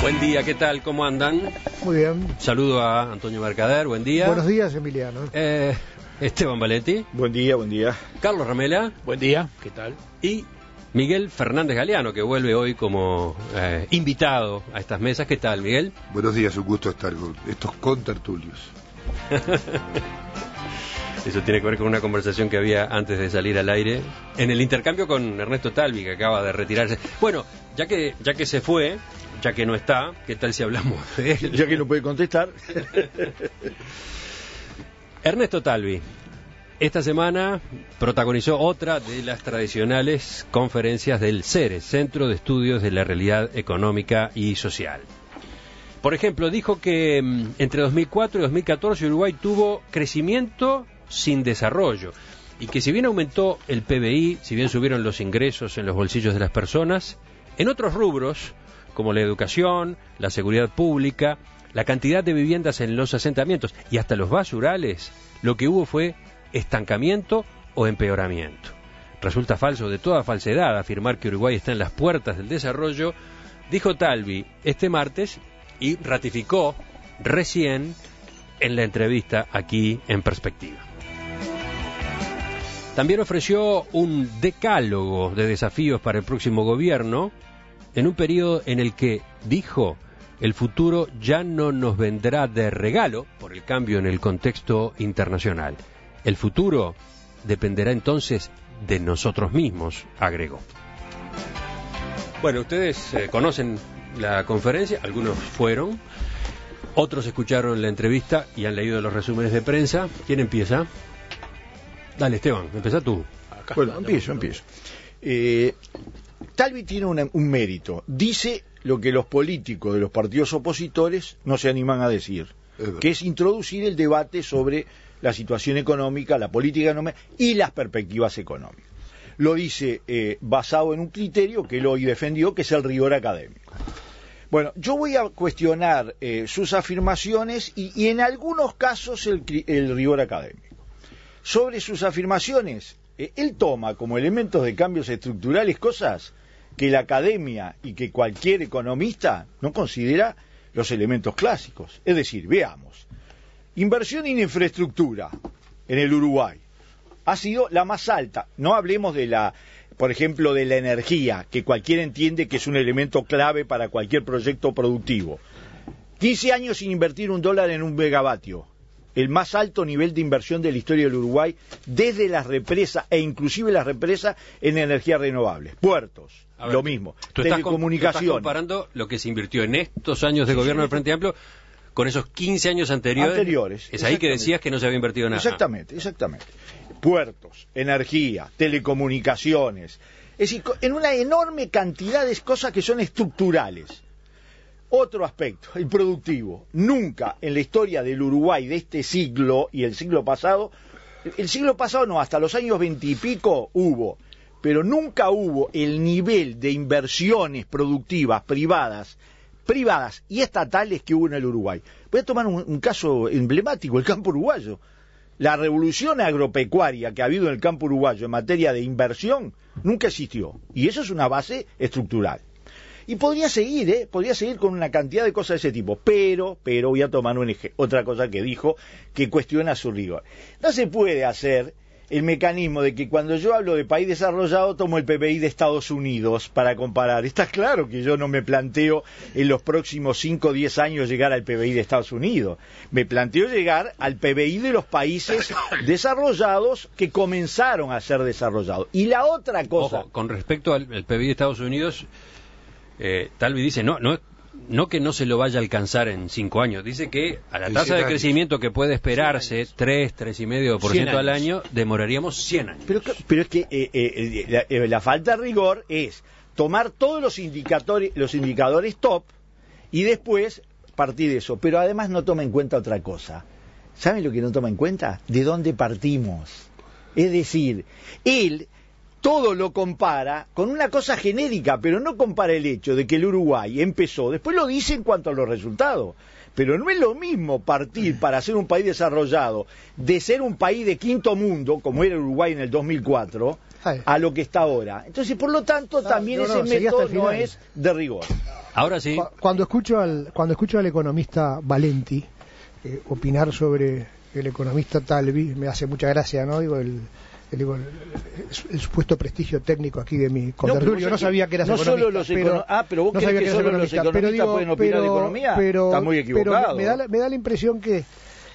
Buen día, ¿qué tal? ¿Cómo andan? Muy bien. Saludo a Antonio Mercader, buen día. Buenos días, Emiliano. Esteban Valetti. Buen día, buen día. Carlos Ramela. Buen día, ¿qué tal? Y Miguel Fernández Galeano, que vuelve hoy como invitado a estas mesas. ¿Qué tal, Miguel? Buenos días, un gusto estar con estos contertulios. Eso tiene que ver con una conversación que había antes de salir al aire, en el intercambio con Ernesto Talvi, que acaba de retirarse. Bueno, ya que se fue, ya que no está, ¿qué tal si hablamos de él? Ya que no puede contestar. Ernesto Talvi, esta semana protagonizó otra de las tradicionales conferencias del CERES, Centro de Estudios de la Realidad Económica y Social. Por ejemplo, dijo que entre 2004 y 2014 Uruguay tuvo crecimiento sin desarrollo, y que si bien aumentó el PBI, si bien subieron los ingresos en los bolsillos de las personas, en otros rubros, como la educación, la seguridad pública, la cantidad de viviendas en los asentamientos y hasta los basurales, lo que hubo fue estancamiento o empeoramiento. Resulta falso de toda falsedad afirmar que Uruguay está en las puertas del desarrollo, dijo Talvi este martes, y ratificó recién en la entrevista aquí en Perspectiva. También ofreció un decálogo de desafíos para el próximo gobierno en un periodo en el que, dijo, el futuro ya no nos vendrá de regalo por el cambio en el contexto internacional. El futuro dependerá entonces de nosotros mismos, agregó. Bueno, ustedes conocen la conferencia, algunos fueron, otros escucharon la entrevista y han leído los resúmenes de prensa. ¿Quién empieza? Dale, Esteban, empezá tú. Bueno, empiezo. Talvi tiene un mérito. Dice lo que los políticos de los partidos opositores no se animan a decir, que es introducir el debate sobre la situación económica, la política económica y las perspectivas económicas. Lo dice basado en un criterio que él hoy defendió, que es el rigor académico. Bueno, yo voy a cuestionar sus afirmaciones y en algunos casos el rigor académico. Sobre sus afirmaciones, él toma como elementos de cambios estructurales cosas que la academia y que cualquier economista no considera los elementos clásicos. Es decir, veamos, inversión en infraestructura en el Uruguay ha sido la más alta. No hablemos por ejemplo, de la energía, que cualquiera entiende que es un elemento clave para cualquier proyecto productivo. 15 años sin invertir $1 en un megavatio. El más alto nivel de inversión de la historia del Uruguay, desde las represas e inclusive las represas en energías renovables. Puertos, lo mismo. Telecomunicaciones. Tú estás comparando lo que se invirtió en estos años de gobierno del Frente Amplio con esos 15 años anteriores. Es ahí que decías que no se había invertido nada. Exactamente. Puertos, energía, telecomunicaciones. Es decir, en una enorme cantidad de cosas que son estructurales. Otro aspecto, el productivo. Nunca en la historia del Uruguay de este siglo y el siglo pasado no, hasta los años 20 y pico hubo, pero nunca hubo el nivel de inversiones productivas privadas y estatales que hubo en el Uruguay. Voy a tomar un caso emblemático, el campo uruguayo. La revolución agropecuaria que ha habido en el campo uruguayo en materia de inversión nunca existió, y eso es una base estructural. Y podría seguir con una cantidad de cosas de ese tipo, pero voy a tomar otra cosa que dijo, que cuestiona su rigor. No se puede hacer el mecanismo de que cuando yo hablo de país desarrollado tomo el PBI de Estados Unidos para comparar. Está claro que yo no me planteo en los próximos 5 o 10 años llegar al PBI de Estados Unidos. Me planteo llegar al PBI de los países desarrollados que comenzaron a ser desarrollados. Y la otra cosa... Ojo, con respecto al PBI de Estados Unidos... Talvi dice, no que no se lo vaya a alcanzar en 5 años, dice que a la tasa de crecimiento que puede esperarse, 3,5% al año, demoraríamos 100 años. Pero es que la falta de rigor es tomar todos los indicadores top y después partir de eso. Pero además no toma en cuenta otra cosa. ¿Saben lo que no toma en cuenta? ¿De dónde partimos? Es decir, él... todo lo compara con una cosa genérica, pero no compara el hecho de que el Uruguay empezó, después lo dice en cuanto a los resultados, Pero no es lo mismo partir para ser un país desarrollado de ser un país de quinto mundo, como era Uruguay en el 2004, a lo que está ahora. Entonces, por lo tanto, también ese método no es de rigor. Ahora sí. Cuando escucho al economista Valenti opinar sobre el economista Talvi, me hace mucha gracia, ¿no? Digo, el supuesto prestigio técnico aquí de mi contertulio. No sabía que eras economista. Pero vos crees que solo los economistas pueden opinar de economía. Está muy equivocado. Pero me da la impresión que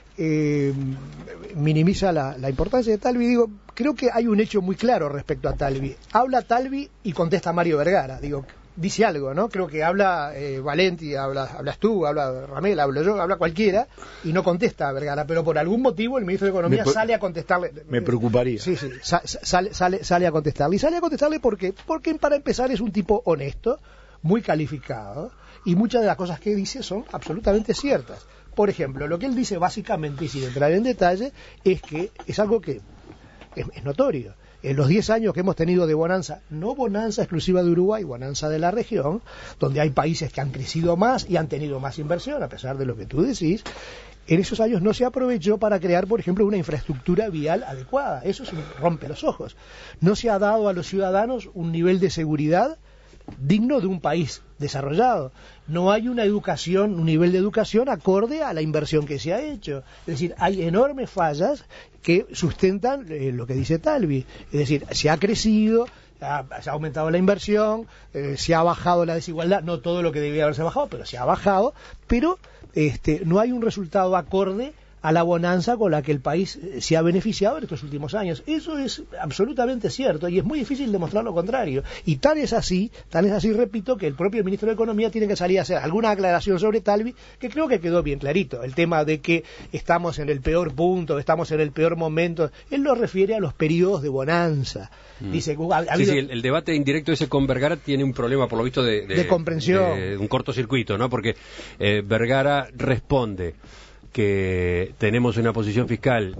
minimiza la importancia de Talvi. Digo, creo que hay un hecho muy claro respecto a Talvi. Habla Talvi y contesta Mario Vergara. Digo, dice algo, ¿no? Creo que habla Valenti, hablas tú, habla Ramel, hablo yo, habla cualquiera y no contesta a Vergara, pero por algún motivo el ministro de Economía sale a contestarle. Me preocuparía. Sí, sale a contestarle. Y sale a contestarle porque para empezar es un tipo honesto, muy calificado, y muchas de las cosas que dice son absolutamente ciertas. Por ejemplo, lo que él dice básicamente, y sin entrar en detalle, es que es algo que es notorio. En los 10 años que hemos tenido de bonanza, no bonanza exclusiva de Uruguay, bonanza de la región, donde hay países que han crecido más y han tenido más inversión, a pesar de lo que tú decís, en esos años no se aprovechó para crear, por ejemplo, una infraestructura vial adecuada. Eso es un rompe los ojos. No se ha dado a los ciudadanos un nivel de seguridad digno de un país desarrollado. No hay una educación, un nivel de educación acorde a la inversión que se ha hecho. Es decir, hay enormes fallas que sustentan lo que dice Talvi. Es decir, se ha crecido, se ha aumentado la inversión, se ha bajado la desigualdad, no todo lo que debía haberse bajado, pero se ha bajado, pero no hay un resultado acorde a la bonanza con la que el país se ha beneficiado en estos últimos años. Eso es absolutamente cierto y es muy difícil demostrar lo contrario. Y tan es así, repito, que el propio ministro de Economía tiene que salir a hacer alguna aclaración sobre Talvi, que creo que quedó bien clarito. El tema de que estamos en el peor punto, estamos en el peor momento, él lo refiere a los periodos de bonanza. Dice, el debate indirecto ese con Vergara tiene un problema, por lo visto, de comprensión. De un cortocircuito, ¿no? Porque Vergara responde que tenemos una posición fiscal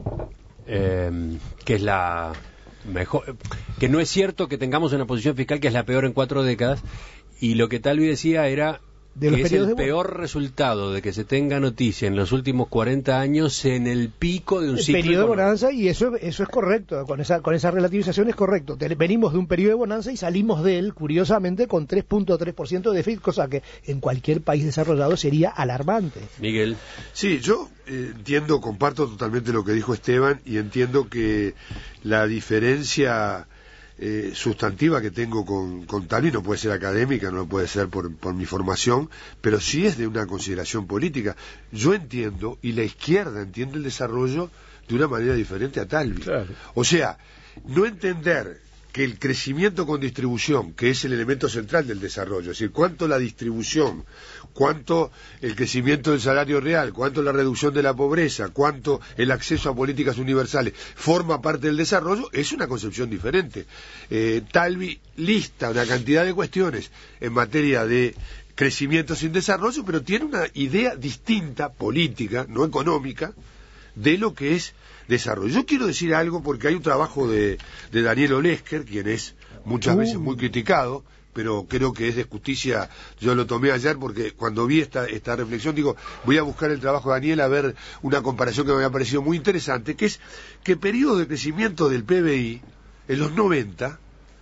que es la mejor, que no es cierto que tengamos una posición fiscal que es la peor en 4 décadas, y lo que Talvi decía era que es el peor resultado de que se tenga noticia en los últimos 40 años en el pico de un ciclo periodo de bonanza, y eso es correcto, con esa relativización es correcto. Venimos de un periodo de bonanza y salimos de él, curiosamente, con 3.3% de déficit, cosa que en cualquier país desarrollado sería alarmante. Miguel. Sí, yo entiendo, comparto totalmente lo que dijo Esteban, y entiendo que la diferencia sustantiva que tengo con Talvi no puede ser académica, no puede ser por mi formación, pero sí es de una consideración política. Yo entiendo, y la izquierda entiende el desarrollo de una manera diferente a Talvi. Claro. O sea, no entender que el crecimiento con distribución, que es el elemento central del desarrollo, es decir, cuánto la distribución, cuánto el crecimiento del salario real, cuánto la reducción de la pobreza, cuánto el acceso a políticas universales forma parte del desarrollo, es una concepción diferente. Talvi lista una cantidad de cuestiones en materia de crecimiento sin desarrollo, pero tiene una idea distinta, política, no económica, de lo que es desarrollo. Yo quiero decir algo porque hay un trabajo de Daniel Olesker, quien es muchas veces muy criticado, pero creo que es de justicia. Yo lo tomé ayer porque cuando vi esta reflexión, digo, voy a buscar el trabajo de Daniel a ver una comparación que me había parecido muy interesante, que es que el periodo de crecimiento del PBI en los 90,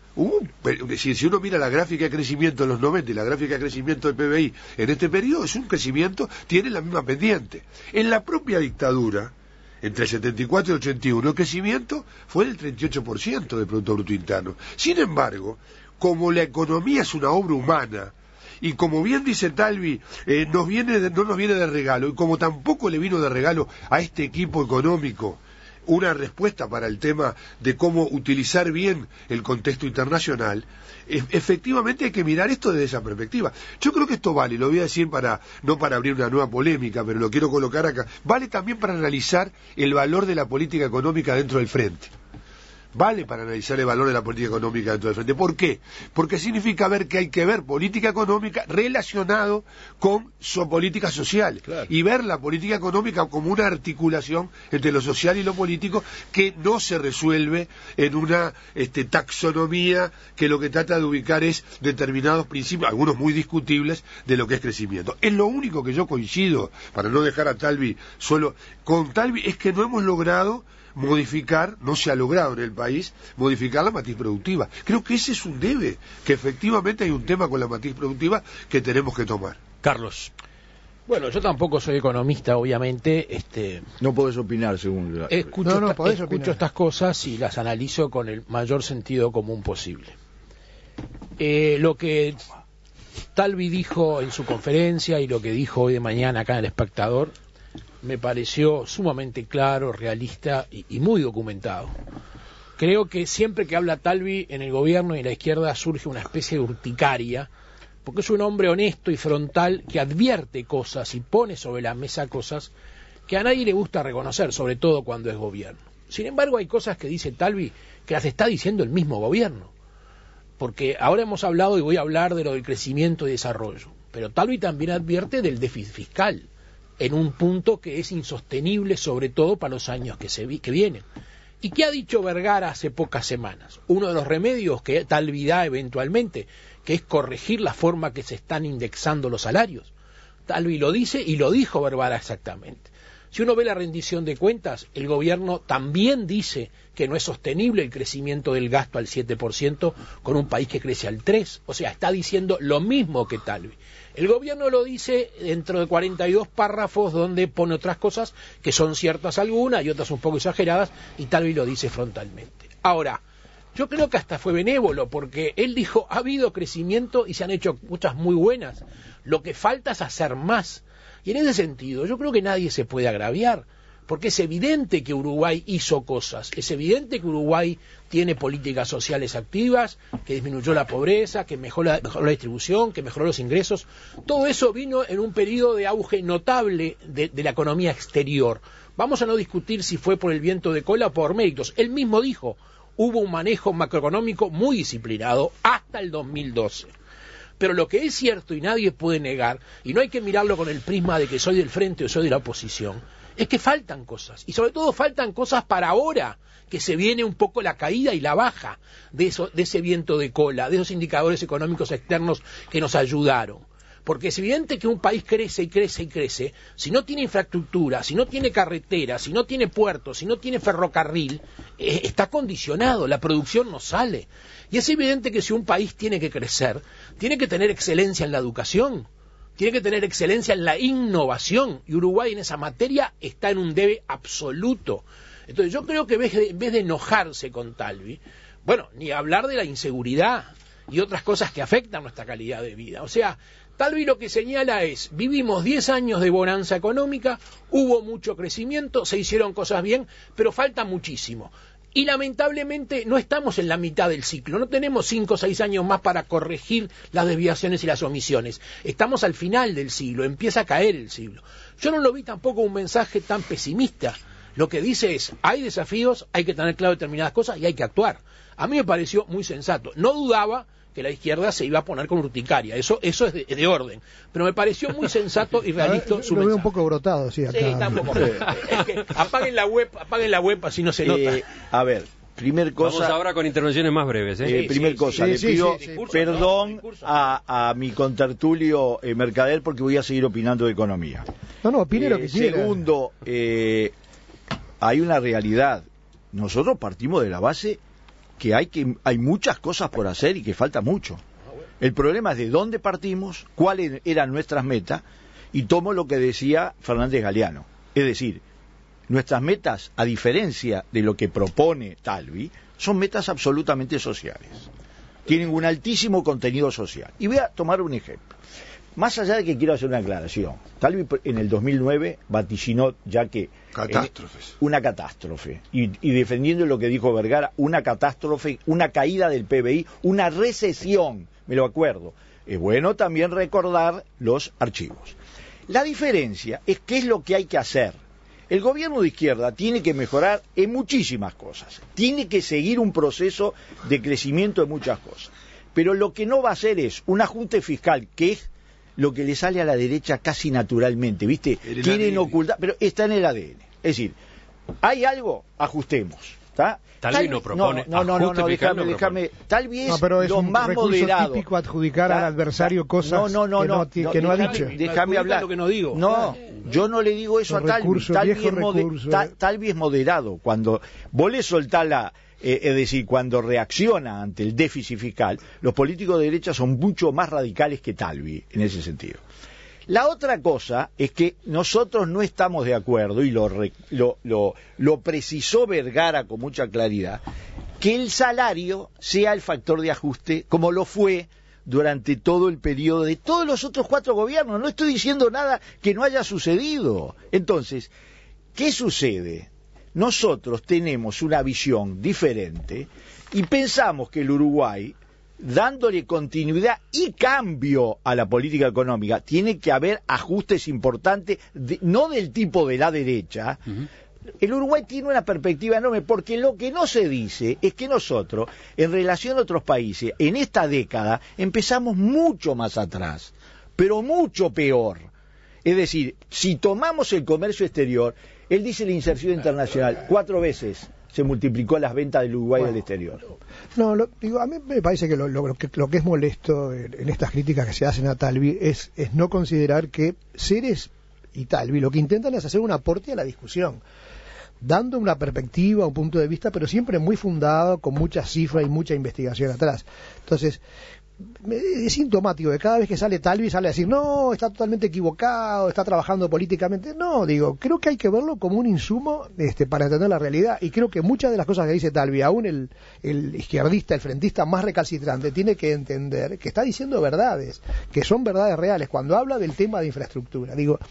es decir, si uno mira la gráfica de crecimiento en los 90 y la gráfica de crecimiento del PBI en este periodo, es un crecimiento, tiene la misma pendiente. En la propia dictadura, entre el 74 y el 81, el crecimiento fue del 38% del Producto Bruto Interno. Sin embargo, como la economía es una obra humana, y como bien dice Talvi, no nos viene de regalo, y como tampoco le vino de regalo a este equipo económico una respuesta para el tema de cómo utilizar bien el contexto internacional, efectivamente hay que mirar esto desde esa perspectiva. Yo creo que esto vale, lo voy a decir no para abrir una nueva polémica, pero lo quiero colocar acá, vale también para analizar el valor de la política económica dentro del frente. vale para analizar el valor de la política económica dentro del frente. ¿Por qué? Porque significa ver que hay que ver política económica relacionado con políticas sociales, claro, y ver la política económica como una articulación entre lo social y lo político que no se resuelve en una taxonomía que lo que trata de ubicar es determinados principios, algunos muy discutibles, de lo que es crecimiento. Es lo único que yo coincido, para no dejar a Talvi solo, con Talvi, es que no hemos logrado modificar, no se ha logrado en el país, modificar la matriz productiva. Creo que ese es un debe, que efectivamente hay un tema con la matriz productiva que tenemos que tomar. Carlos. Bueno, yo tampoco soy economista, obviamente. No podés opinar, según... Escucho estas cosas y las analizo con el mayor sentido común posible. Lo que Talvi dijo en su conferencia y lo que dijo hoy de mañana acá en El Espectador me pareció sumamente claro, realista y muy documentado. Creo que siempre que habla Talvi en el gobierno y en la izquierda surge una especie de urticaria, porque es un hombre honesto y frontal que advierte cosas y pone sobre la mesa cosas que a nadie le gusta reconocer, sobre todo cuando es gobierno. Sin embargo, hay cosas que dice Talvi que las está diciendo el mismo gobierno, porque ahora hemos hablado y voy a hablar de lo del crecimiento y desarrollo, pero Talvi también advierte del déficit fiscal en un punto que es insostenible, sobre todo para los años que vienen. ¿Y qué ha dicho Vergara hace pocas semanas? Uno de los remedios que Talvi da eventualmente, que es corregir la forma que se están indexando los salarios. Talvi lo dice y lo dijo Vergara exactamente. Si uno ve la rendición de cuentas, el gobierno también dice que no es sostenible el crecimiento del gasto al 7% con un país que crece al 3%. O sea, está diciendo lo mismo que Talvi. El gobierno lo dice dentro de 42 párrafos donde pone otras cosas que son ciertas algunas y otras un poco exageradas, y Talvi lo dice frontalmente. Ahora, yo creo que hasta fue benévolo, porque él dijo, ha habido crecimiento y se han hecho muchas muy buenas. Lo que falta es hacer más. Y en ese sentido, yo creo que nadie se puede agraviar, porque es evidente que Uruguay hizo cosas, es evidente que Uruguay tiene políticas sociales activas, que disminuyó la pobreza, que mejoró la distribución, que mejoró los ingresos. Todo eso vino en un periodo de auge notable de la economía exterior. Vamos a no discutir si fue por el viento de cola o por méritos. Él mismo dijo, hubo un manejo macroeconómico muy disciplinado hasta el 2012. Pero lo que es cierto y nadie puede negar, y no hay que mirarlo con el prisma de que soy del frente o soy de la oposición, es que faltan cosas, y sobre todo faltan cosas para ahora, que se viene un poco la caída y la baja de ese viento de cola, de esos indicadores económicos externos que nos ayudaron. Porque es evidente que un país crece y crece y crece, si no tiene infraestructura, si no tiene carretera, si no tiene puertos, si no tiene ferrocarril, está condicionado, la producción no sale. Y es evidente que si un país tiene que crecer, tiene que tener excelencia en la educación, tiene que tener excelencia en la innovación, y Uruguay en esa materia está en un debe absoluto. Entonces yo creo que en vez de enojarse con Talvi, bueno, ni hablar de la inseguridad y otras cosas que afectan nuestra calidad de vida. O sea, Talvi lo que señala es, vivimos 10 años de bonanza económica, hubo mucho crecimiento, se hicieron cosas bien, pero falta muchísimo. Y lamentablemente no estamos en la mitad del ciclo, no tenemos 5 o 6 años más para corregir las desviaciones y las omisiones. Estamos al final del siglo, empieza a caer el siglo. Yo no lo vi tampoco un mensaje tan pesimista. Lo que dice es, hay desafíos, hay que tener claro determinadas cosas y hay que actuar. A mí me pareció muy sensato. No dudaba que la izquierda se iba a poner con urticaria, eso es de orden, pero me pareció muy sensato y realista su mensaje. Lo veo un poco brotado, sí, acá. Sí, tampoco. Es que apaguen la web, así no se nota. A ver, primer cosa... Vamos ahora con intervenciones más breves. Primer cosa, le pido perdón a mi contertulio Mercader porque voy a seguir opinando de economía. No, opine lo que quiera. Segundo, hay una realidad. Nosotros partimos de la base que hay muchas cosas por hacer y que falta mucho. El problema es de dónde partimos, cuáles eran nuestras metas, y tomo lo que decía Fernández Galeano. Es decir, nuestras metas, a diferencia de lo que propone Talvi, son metas absolutamente sociales. Tienen un altísimo contenido social. Y voy a tomar un ejemplo. Más allá de que quiero hacer una aclaración, Talvi en el 2009 vaticinó ya que... Catástrofes. Una catástrofe. Y defendiendo lo que dijo Vergara, una catástrofe, una caída del PBI, una recesión, me lo acuerdo. Es bueno también recordar los archivos. La diferencia es qué es lo que hay que hacer. el gobierno de izquierda tiene que mejorar en muchísimas cosas, tiene que seguir un proceso de crecimiento en muchas cosas, pero lo que no va a hacer es un ajuste fiscal, que es lo que le sale a la derecha casi naturalmente, ¿viste? Quieren ocultar, pero está en el ADN. Es decir, hay algo, ajustemos, ¿está? Talvi no propone. Déjame. Talvi es pero es lo un más recurso moderado. Típico adjudicar al adversario cosas que no ha dicho. Déjame hablar. Lo que no digo. No, yo no le digo eso a Talvi. Talvi es moderado. Cuando vos le soltás es decir, cuando reacciona ante el déficit fiscal, los políticos de derecha son mucho más radicales que Talvi, en ese sentido. La otra cosa es que nosotros no estamos de acuerdo, y lo precisó Vergara con mucha claridad, que el salario sea el factor de ajuste, como lo fue durante todo el periodo de todos los otros 4 gobiernos. No estoy diciendo nada que no haya sucedido. Entonces, ¿qué sucede? Nosotros tenemos una visión diferente y pensamos que el Uruguay, dándole continuidad y cambio a la política económica, tiene que haber ajustes importantes, no del tipo de la derecha. El Uruguay tiene una perspectiva enorme, porque lo que no se dice es que nosotros, en relación a otros países, en esta década empezamos mucho más atrás, pero mucho peor. Es decir, si tomamos el comercio exterior, él dice la inserción internacional, 4 veces se multiplicó las ventas del Uruguay del exterior. No, a mí me parece que lo que es molesto en estas críticas que se hacen a Talvi es no considerar que Seres y Talvi lo que intentan es hacer un aporte a la discusión, dando una perspectiva, un punto de vista, pero siempre muy fundado, con mucha cifra y mucha investigación atrás. Entonces, es sintomático que cada vez que sale Talvi sale a decir, no, está totalmente equivocado, está trabajando políticamente. No, creo que hay que verlo como un insumo para entender la realidad, y creo que muchas de las cosas que dice Talvi, aún el izquierdista, el frentista más recalcitrante, tiene que entender que está diciendo verdades, que son verdades reales. Cuando habla del tema de infraestructura,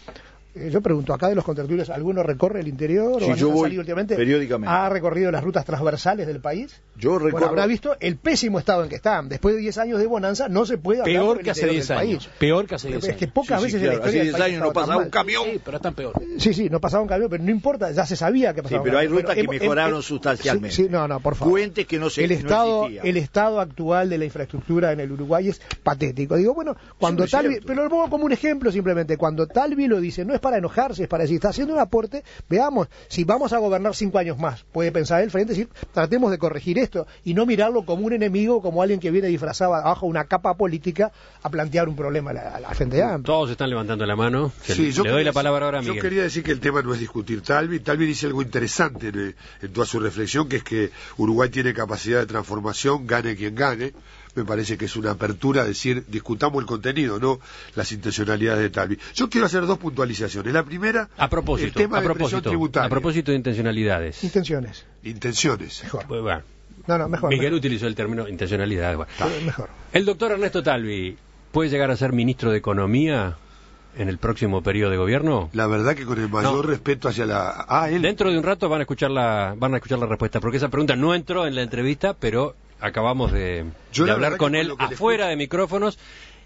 yo pregunto, acá de los contertulios, ¿alguno recorre el interior? Sí, yo voy últimamente, periódicamente. ¿Ha recorrido las rutas transversales del país? Yo recorro. Bueno, habrá visto el pésimo estado en que están. Después de 10 años de bonanza, no se puede hablar peor que hace 10 años. Peor que hace 10 años. Es que pocas veces en la historia hace 10 años no pasaba un camión. Sí, pero están peor. Sí, no pasaba un camión, pero no importa, ya se sabía que pasaba. Sí, pero hay rutas que mejoraron sustancialmente. Sí, no, por favor. Puentes que no se el estado actual de la infraestructura en el Uruguay es patético. Bueno, cuando Talvi, pero lo pongo como un ejemplo simplemente, cuando Talvi lo dice, no es para enojarse, es para decir, está haciendo un aporte, veamos, si vamos a gobernar 5 años más, puede pensar el frente, decir, tratemos de corregir esto, y no mirarlo como un enemigo, como alguien que viene disfrazado bajo una capa política a plantear un problema a la Frente Amplia. Todos están levantando la mano. Sí, le doy la palabra ahora a Miguel. Yo quería decir que el tema no es discutir Talvi. Talvi dice algo interesante en toda su reflexión, que es que Uruguay tiene capacidad de transformación, gane quien gane. Me parece que es una apertura a decir, discutamos el contenido, no las intencionalidades de Talvi. Yo quiero hacer 2 puntualizaciones. La primera, el tema de presión tributaria. A propósito de intencionalidades. Intenciones. Mejor. Bueno. No, mejor. Miguel utilizó el término intencionalidad. Bueno. Mejor. El doctor Ernesto Talvi, ¿puede llegar a ser ministro de Economía en el próximo periodo de gobierno? La verdad que con el mayor respeto hacia él. Dentro de un rato van a escuchar la respuesta, porque esa pregunta no entró en la entrevista, pero acabamos de hablar con él afuera de micrófonos,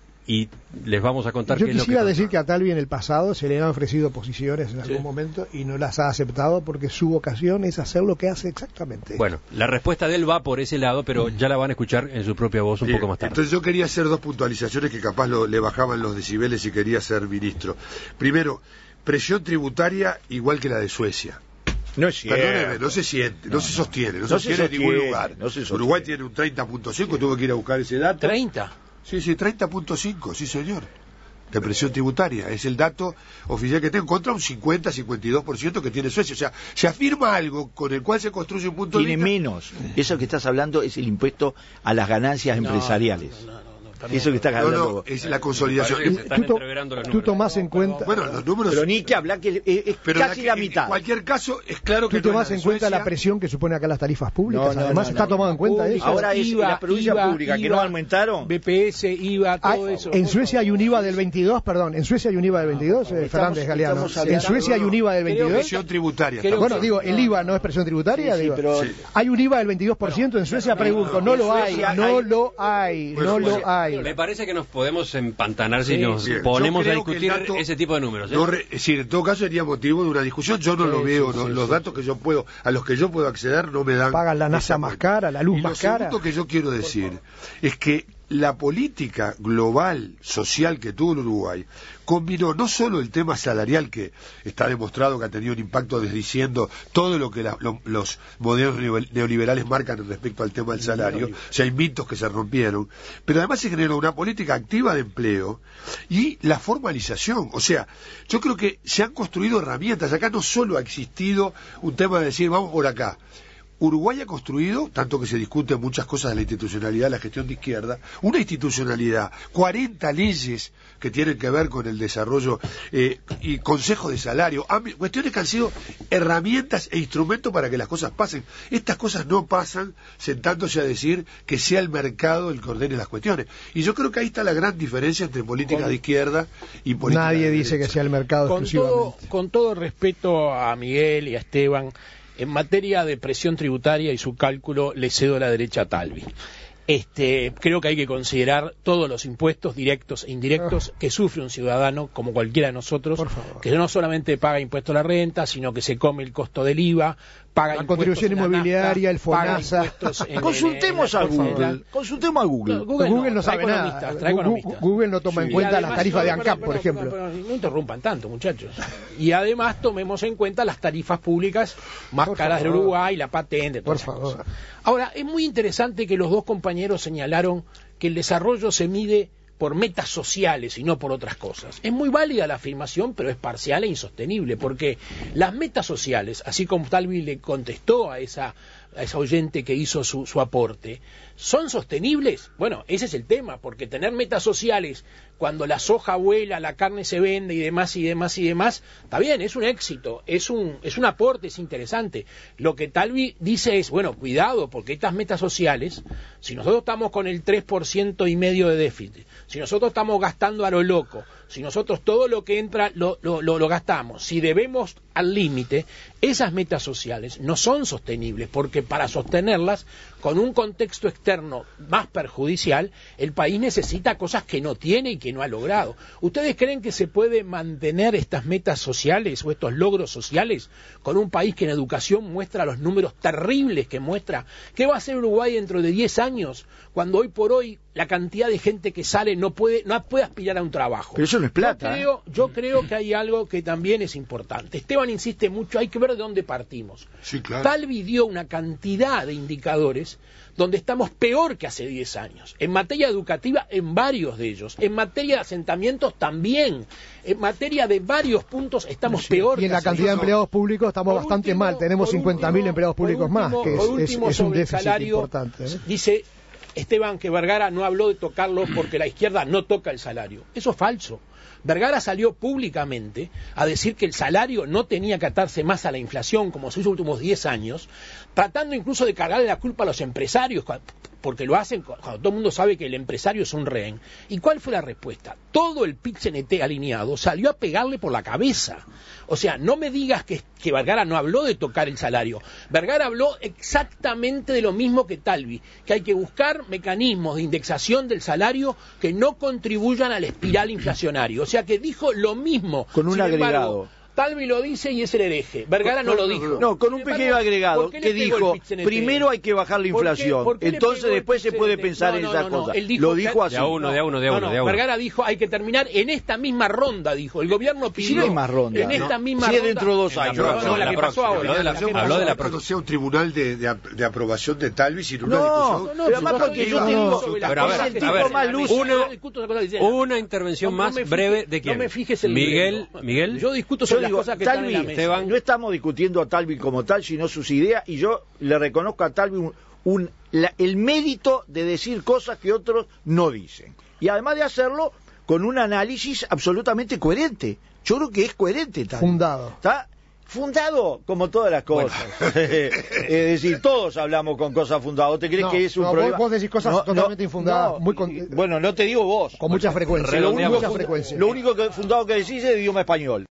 y les vamos a contar qué es lo que... Yo quisiera decir que a Talvi en el pasado se le han ofrecido posiciones en algún momento y no las ha aceptado, porque su vocación es hacer lo que hace exactamente. Bueno, la respuesta de él va por ese lado, pero ya la van a escuchar en su propia voz un poco más tarde. Entonces yo quería hacer 2 puntualizaciones que capaz le bajaban los decibeles si quería ser ministro. Primero, presión tributaria igual que la de Suecia. No es cierto. Perdóneme, no se siente, no se sostiene en ningún lugar. Uruguay tiene un 30.5, tuve que ir a buscar ese dato. ¿30? Sí, 30.5, sí señor. De presión tributaria, es el dato oficial que tengo, contra un 50-52% que tiene Suecia. O sea, se afirma algo con el cual se construye un punto de vista. Tiene menos. Eso que estás hablando es el impuesto a las ganancias empresariales. Eso que está hablando. Es la consolidación. Tú tomás en cuenta. Bueno, los números. Pero ni que hablar, que es casi la mitad. En cualquier caso, es claro que. Tú tomás en cuenta la presión que supone acá las tarifas públicas. Además, está tomado en cuenta eso. Ahora es la provincia pública que no aumentaron. BPS, IVA, todo eso. En Suecia hay un IVA del 22, perdón. En Suecia hay un IVA del 22, Fernández Galeano. En Suecia hay un IVA del 22. Presión tributaria. Bueno, digo, el IVA no es presión tributaria. Hay un IVA del 22% en Suecia, pregunto. No lo hay. Uruguay. Me parece que nos podemos empantanar si Sí, nos bien. ponemos Yo a creo que el discutir dato ese tipo de números. es decir, en todo caso sería motivo de una discusión. Yo no lo veo, los datos que yo puedo, a los que yo puedo acceder no me dan. Pagan la NASA esa más cuenta. cara, la luz Y más cara. Lo segundo que yo quiero decir es que la política global, social que tuvo el Uruguay, combinó no solo el tema salarial, que está demostrado que ha tenido un impacto desdiciendo todo lo que los modelos neoliberales marcan respecto al tema del salario, o sea, hay mitos que se rompieron, pero además se generó una política activa de empleo y la formalización. O sea, yo creo que se han construido herramientas. Acá no solo ha existido un tema de decir, vamos por acá. Uruguay ha construido, tanto que se discuten muchas cosas de la institucionalidad, la gestión de izquierda, una institucionalidad, 40 leyes que tienen que ver con el desarrollo y consejo de salario, cuestiones que han sido herramientas e instrumentos para que las cosas pasen. Estas cosas no pasan sentándose a decir que sea el mercado el que ordene las cuestiones. Y yo creo que ahí está la gran diferencia entre política de izquierda y política Nadie de dice que derecha. sea el mercado exclusivamente. Con todo respeto a Miguel y a Esteban, en materia de presión tributaria y su cálculo le cedo la derecha a Talvi. Creo que hay que considerar todos los impuestos directos e indirectos que sufre un ciudadano, como cualquiera de nosotros, que no solamente paga impuesto a la renta, sino que se come el costo del IVA, paga la impuestos contribución en la inmobiliaria, nafta, el FONASA. paga impuestos Consultemos a Google. Consultemos a Google. Google no sabe nada. Trae economistas. Google no toma en Y cuenta además, las tarifas de ANCAP, pero, por ejemplo. pero no interrumpan tanto, muchachos. Y además tomemos en cuenta las tarifas públicas más caras del Uruguay, la patente, todas esas cosas. Ahora, es muy interesante que los dos compañeros señalaron que el desarrollo se mide por metas sociales y no por otras cosas. Es muy válida la afirmación, pero es parcial e insostenible, porque las metas sociales, así como Talvi le contestó a esa oyente que hizo su aporte, ¿son sostenibles? Bueno, ese es el tema, porque tener metas sociales cuando la soja vuela, la carne se vende y demás, está bien, es un éxito, es un aporte, es interesante. Lo que Talvi dice es, bueno, cuidado, porque estas metas sociales, si nosotros estamos con el 3,5% de déficit, si nosotros estamos gastando a lo loco, si nosotros todo lo que entra lo gastamos, si debemos al límite, esas metas sociales no son sostenibles, porque para sostenerlas, con un contexto externo más perjudicial, el país necesita cosas que no tiene y que no ha logrado. ¿Ustedes creen que se puede mantener estas metas sociales o estos logros sociales con un país que en educación muestra los números terribles que muestra? ¿Qué va a hacer Uruguay dentro de 10 años, cuando hoy por hoy la cantidad de gente que sale no puede aspirar a un trabajo? Pero eso no es plata. Yo creo que hay algo que también es importante. Esteban insiste mucho, hay que ver de dónde partimos. Sí, claro. Talvi dio una cantidad de indicadores donde estamos peor que hace 10 años. En materia educativa, en varios de ellos. En materia de asentamientos, también. En materia de varios puntos, estamos peor. Y en la cantidad de empleados públicos estamos bastante mal. Tenemos 50.000 empleados públicos más, que es un déficit importante. Dice Esteban que Vergara no habló de tocarlo porque la izquierda no toca el salario. Eso es falso. Vergara salió públicamente a decir que el salario no tenía que atarse más a la inflación como se hizo los últimos 10 años, tratando incluso de cargarle la culpa a los empresarios, porque lo hacen cuando todo el mundo sabe que el empresario es un rehén. ¿Y cuál fue la respuesta? Todo el PIT-CNT alineado salió a pegarle por la cabeza. O sea, no me digas que Vergara no habló de tocar el salario. Vergara habló exactamente de lo mismo que Talvi, que hay que buscar mecanismos de indexación del salario que no contribuyan a la espiral inflacionaria. O sea, que dijo lo mismo. Con un Sin agregado. embargo, Talvi lo dice y es el hereje. Vergara no lo dijo. No, con un Sin embargo, pequeño agregado ¿por qué que le pegó dijo, el PIT-CNT? primero hay que bajar la inflación, ¿Por qué le entonces pegó el después se puede PIT-CNT? pensar en esas cosas. Él dijo Lo dijo así. De a uno. Vergara dijo, hay que terminar en esta misma ronda, dijo. El gobierno pidió... Si no hay más ronda. En esta misma Si ronda... es dentro de 2 años. No, la que pasó ahora. Habló de la No sea un tribunal de aprobación de Talvi, sino una No, discusión. pero además porque yo tengo... Pero a ver, es el tipo más lúcido. Una intervención más breve de quién. No me fijes el Miguel. Yo discuto sobre las cosas que están en la mesa. Esteban. No estamos discutiendo a Talvi como tal, sino sus ideas, y yo le reconozco a Talvi el mérito de decir cosas que otros no dicen. Y además de hacerlo con un análisis absolutamente coherente. Yo creo que es coherente, Talvi. Fundado. ¿Está? Fundado como todas las cosas. Es decir, todos hablamos con cosas fundadas. ¿Te crees que es un problema? Vos decís cosas totalmente infundadas. Bueno, no te digo vos. Con mucha frecuencia. Lo único que fundado que decís es de idioma español.